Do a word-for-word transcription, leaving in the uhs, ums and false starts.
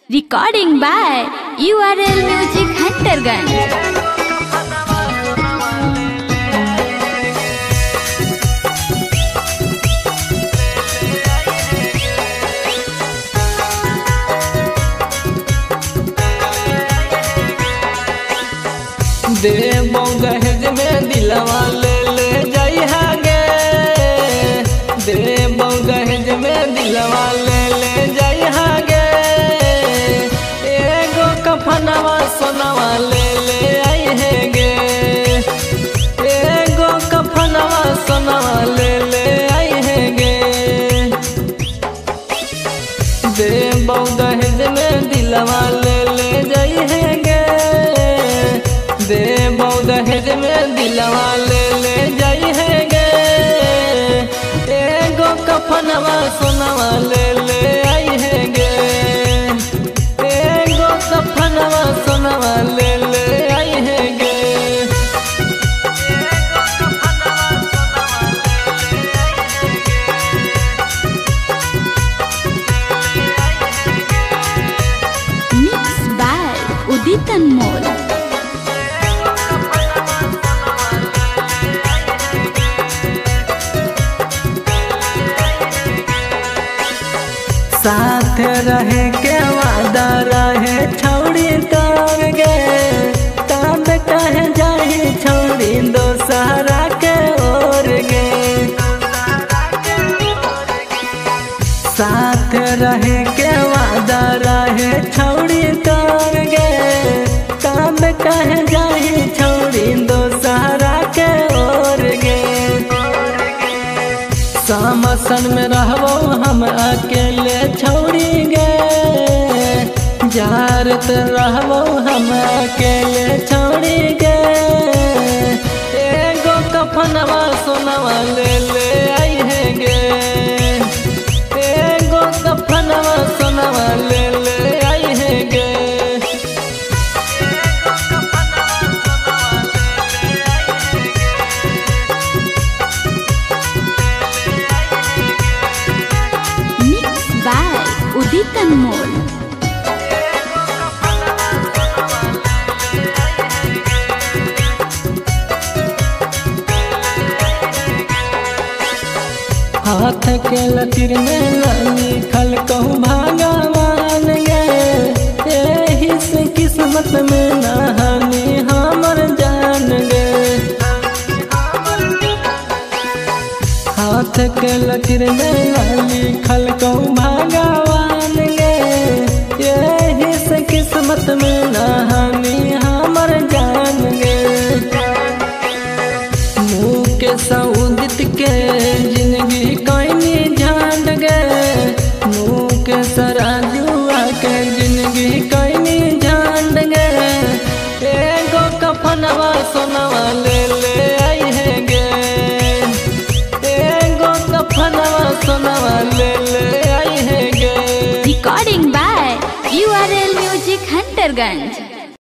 Recording by U R L Music Hunterganj. देबो गहज में दिलवा ले ले जाई हागे, देबो गहज में दिलवा ले ले जाई हागे। एगो कफनवा सोनवा ले ले आई हैगे, एगो कफनवा सोनवा ले ले आई हैगे। देबो गहज में दिलवा ले ले जाई हैगे, देबो दहेज में दिलवा ले ले जाई हैगे। एगो कफनवा सोनवा ले ले आई हैगे, एगो कफनवा सोनवा ले ले आई हैगे। Mixed by Udit Anmol. साथ रहे के वादा रहे छौड़ी तार गे, तब कहे जाही छौड़ी दोसरा के ओर गे। साथ रहे के वादा रहे छौड़ी तार गे, तब कहे जाही छौड़ी दोसरा के ओर गे। समसन में रहबो हम अकेले छौड़ी गे, जारत रहबो हम अकेले छौड़ी गे। एगो कफनवा सोनवा ले ले आई हैगे, एगो कफनवा सोनवा ले ले आई हैगे। Mixed by Udit Anmol. हाथ के लकीर में लिखल कहूँ भगवान गे, एही से किस्मत में नहानी हमर जान गे। हाथ के लकीर में लिखल कहूँ भगवान गे, एही से किस्मत में नहानी हमर जान गे। मुँह के सऊदित के जिंदगी कोई झांड गे, मुँह के सराजुआ के जिंदगी कोई झांड गे। एगो कफनवा सोनवा ले ले आई हैगे, एगो कफनवा सोनवा ले ले आई हैगे। Recording by U R L Music Hunterganj.